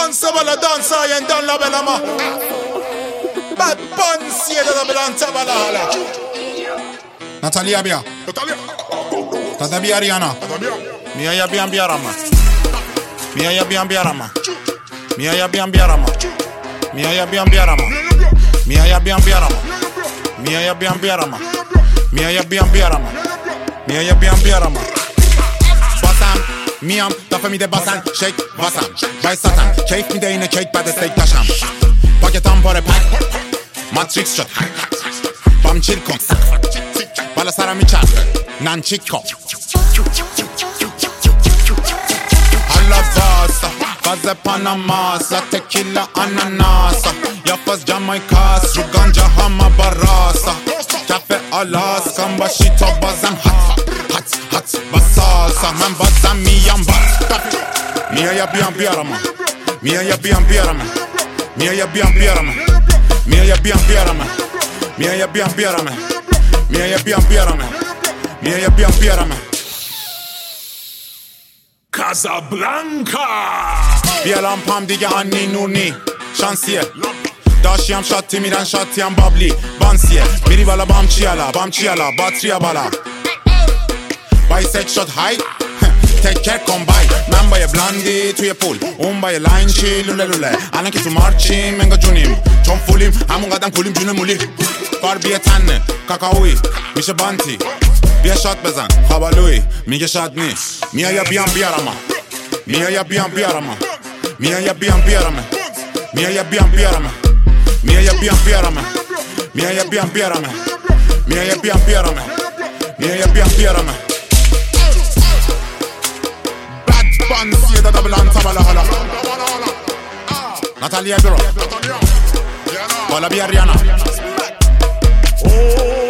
dansa bala dansa yen dan la bella ma. Bad Bunny da blanca bala hala. Natalia Bia. Natalia Ariana. Mia ya bian biarama. Mia ya bian biarama. Mia ya bian biarama. Mia ya bian biarama. Mia ya bian biarama. Mia ya bian biarama. Mia ya bian biarama. Mia ya bian biarama. Basan miam da famide basan shake basan. Bay satan keyif mi de yine cake bade steak taşam. Paketam pare pak. Matrix shot. Bam çirkon. Bala saram içer. Nan çikko. Alla basa. Faze Panamasa. Tequila ananasa. Yapaz Jamaicas. Ruganja hama barasa. Kafe Alaska. Başito bazen hat basasa. Men bazen miyam bat. Mia ya bian biarama. Mia ya bian biarama. Mia ya bian biarama. Mia ya bian biarama. Mia ya bian biarama. Mia ya bian biarama. Mia ya bian biarama. Casablanca. بیالام پام دیگه انی نونی شانسیه داشتیم شاتی میرن شاتیم بابلی بانسیه میری بالا بام چیالا باتریا بالا بای ست شد های تکر کن بای من با یه بلندی توی پول اون با یه لاین چی لوله لوله الان که تو مارچیم منگا جونیم چون فولیم همون قدم کولیم جون مولی باربیه تنه کاکاوی میشه بانتی بیا شات بزن خوابالوی میگه شاد نیست میا یا بیام بیارم میا یا بیام بیارم Mia ya bian biarame. Mia ya bian biarame. Mia ya bian biarame. Mia ya bian biarame. Mia ya bian biarame. Mia ya bian biarame. Bad Bunny da blanca bala hala. Natalia Biro. Bala Ariana.